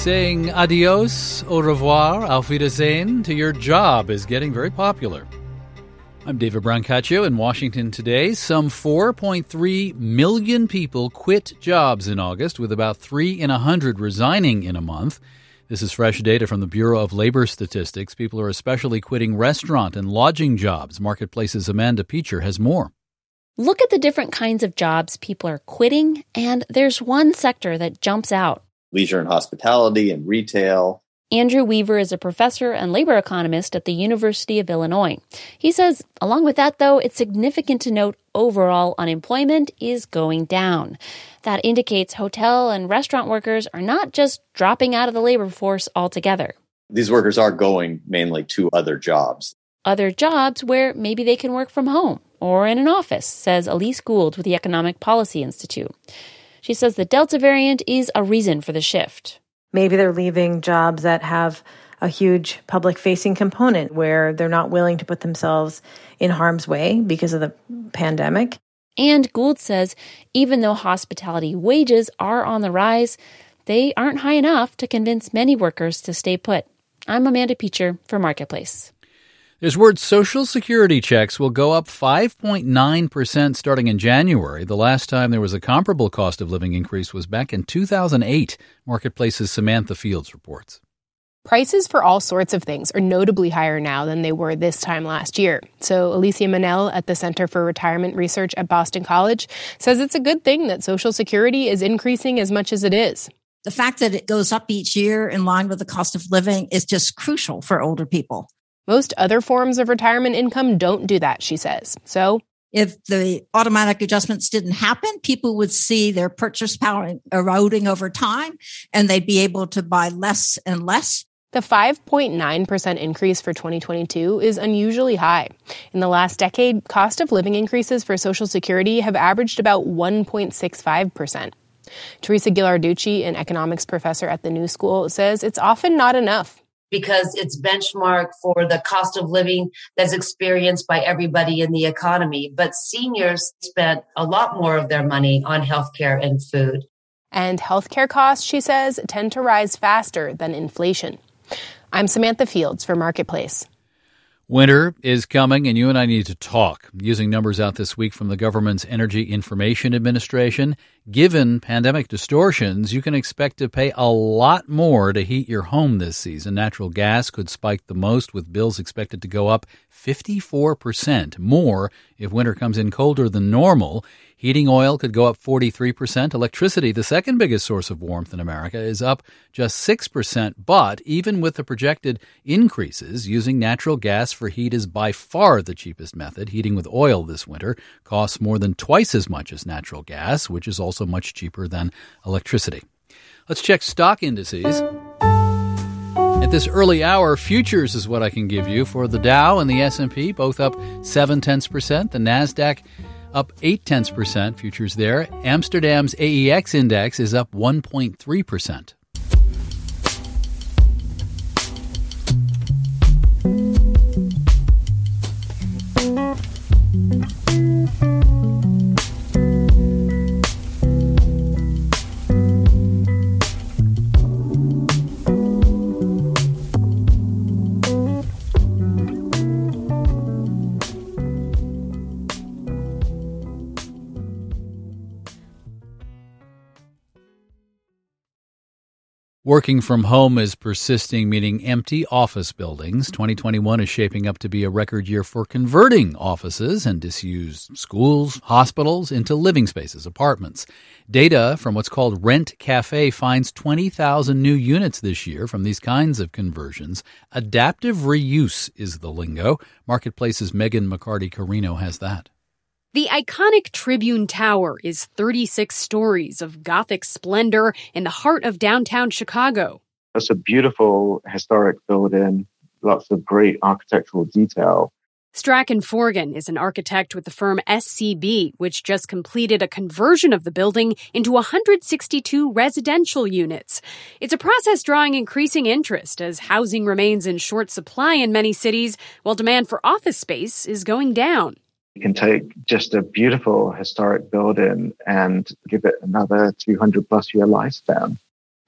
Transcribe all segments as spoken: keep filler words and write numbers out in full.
Saying adios, au revoir, auf Wiedersehen to your job is getting very popular. I'm David Brancaccio in Washington today. Some four point three million people quit jobs in August, with about three in one hundred resigning in a month. This is fresh data from the Bureau of Labor Statistics. People are especially quitting restaurant and lodging jobs. Marketplace's Amanda Peacher has more. Look at the different kinds of jobs people are quitting, and there's one sector that jumps out. Leisure and hospitality and retail. Andrew Weaver is a professor and labor economist at the University of Illinois. He says, along with that, though, it's significant to note overall unemployment is going down. That indicates hotel and restaurant workers are not just dropping out of the labor force altogether. These workers are going mainly to other jobs. Other jobs where maybe they can work from home or in an office, says Elise Gould with the Economic Policy Institute. She says the Delta variant is a reason for the shift. Maybe they're leaving jobs that have a huge public-facing component where they're not willing to put themselves in harm's way because of the pandemic. And Gould says even though hospitality wages are on the rise, they aren't high enough to convince many workers to stay put. I'm Amanda Peacher for Marketplace. There's word Social Security checks will go up five point nine percent starting in January. The last time there was a comparable cost of living increase was back in two thousand eight. Marketplace's Samantha Fields reports. Prices for all sorts of things are notably higher now than they were this time last year. So Alicia Manel at the Center for Retirement Research at Boston College says it's a good thing that Social Security is increasing as much as it is. The fact that it goes up each year in line with the cost of living is just crucial for older people. Most other forms of retirement income don't do that, she says. So if the automatic adjustments didn't happen, people would see their purchase power eroding over time, and they'd be able to buy less and less. The five point nine percent increase for twenty twenty-two is unusually high. In the last decade, cost of living increases for Social Security have averaged about one point six five percent. Teresa Ghilarducci, an economics professor at the New School, says it's often not enough. Because it's benchmark for the cost of living that's experienced by everybody in the economy. But seniors spent a lot more of their money on healthcare and food. And healthcare costs, she says, tend to rise faster than inflation. I'm Samantha Fields for Marketplace. Winter is coming, and you and I need to talk. Using numbers out this week from the government's Energy Information Administration, given pandemic distortions, you can expect to pay a lot more to heat your home this season. Natural gas could spike the most, with bills expected to go up fifty-four percent more if winter comes in colder than normal. Heating oil could go up forty-three percent. Electricity, the second biggest source of warmth in America, is up just six percent. But even with the projected increases, using natural gas for heat is by far the cheapest method. Heating with oil this winter costs more than twice as much as natural gas, which is also much cheaper than electricity. Let's check stock indices. At this early hour, futures is what I can give you for the Dow and the S and P, both up seven tenths percent. The NASDAQ up eight tenths percent, futures there. Amsterdam's A E X index is up one point three percent. Working from home is persisting, meaning empty office buildings. twenty twenty-one is shaping up to be a record year for converting offices and disused schools, hospitals into living spaces, apartments. Data from what's called Rent Cafe finds twenty thousand new units this year from these kinds of conversions. Adaptive reuse is the lingo. Marketplace's Megan McCarty-Carino has that. The iconic Tribune Tower is thirty-six stories of Gothic splendor in the heart of downtown Chicago. It's a beautiful historic building, lots of great architectural detail. Strachan Forgan is an architect with the firm S C B, which just completed a conversion of the building into one hundred sixty-two residential units. It's a process drawing increasing interest as housing remains in short supply in many cities, while demand for office space is going down. You can take just a beautiful historic building and give it another two hundred plus year lifespan.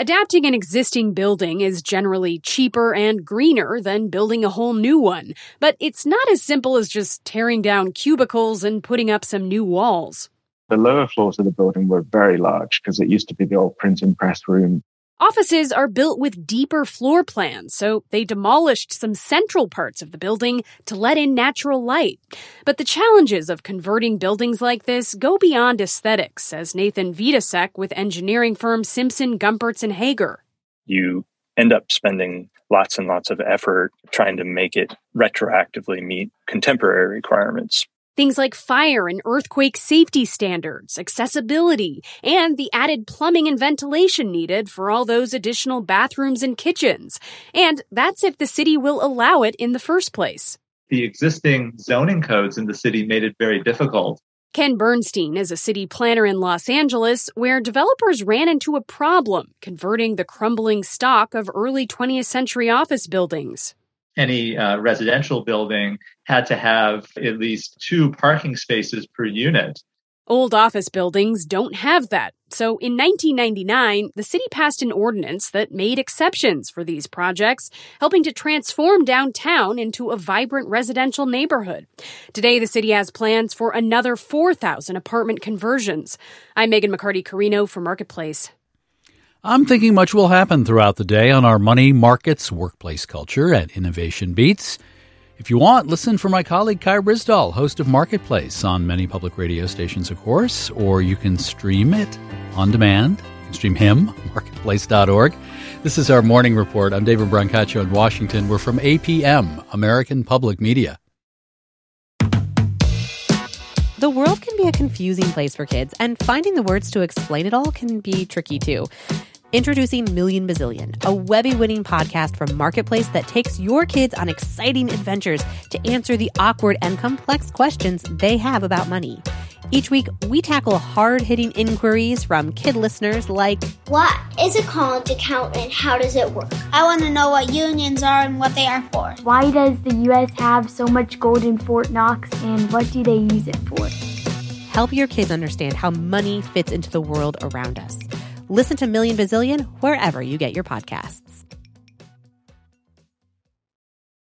Adapting an existing building is generally cheaper and greener than building a whole new one, but it's not as simple as just tearing down cubicles and putting up some new walls. The lower floors of the building were very large because it used to be the old printing press room. Offices are built with deeper floor plans, so they demolished some central parts of the building to let in natural light. But the challenges of converting buildings like this go beyond aesthetics, says Nathan Vitasek with engineering firm Simpson, Gumpertz and Hager. You end up spending lots and lots of effort trying to make it retroactively meet contemporary requirements. Things like fire and earthquake safety standards, accessibility, and the added plumbing and ventilation needed for all those additional bathrooms and kitchens. And that's if the city will allow it in the first place. The existing zoning codes in the city made it very difficult. Ken Bernstein is a city planner in Los Angeles where developers ran into a problem converting the crumbling stock of early twentieth century office buildings. Any uh, residential building had to have at least two parking spaces per unit. Old office buildings don't have that. So in nineteen ninety-nine, the city passed an ordinance that made exceptions for these projects, helping to transform downtown into a vibrant residential neighborhood. Today, the city has plans for another four thousand apartment conversions. I'm Megan McCarty-Carino for Marketplace. I'm thinking much will happen throughout the day on our money, markets, workplace culture at Innovation Beats. If you want, listen for my colleague Kai Brisdahl, host of Marketplace on many public radio stations, of course, or you can stream it on demand. You can stream him, marketplace dot org. This is our morning report. I'm David Brancaccio in Washington. We're from A P M, American Public Media. The world can be a confusing place for kids, and finding the words to explain it all can be tricky too. Introducing Million Bazillion, a Webby-winning podcast from Marketplace that takes your kids on exciting adventures to answer the awkward and complex questions they have about money. Each week, we tackle hard-hitting inquiries from kid listeners like, what is a college account and how does it work? I want to know what unions are and what they are for. Why does the U S have so much gold in Fort Knox and what do they use it for? Help your kids understand how money fits into the world around us. Listen to Million Bazillion wherever you get your podcasts.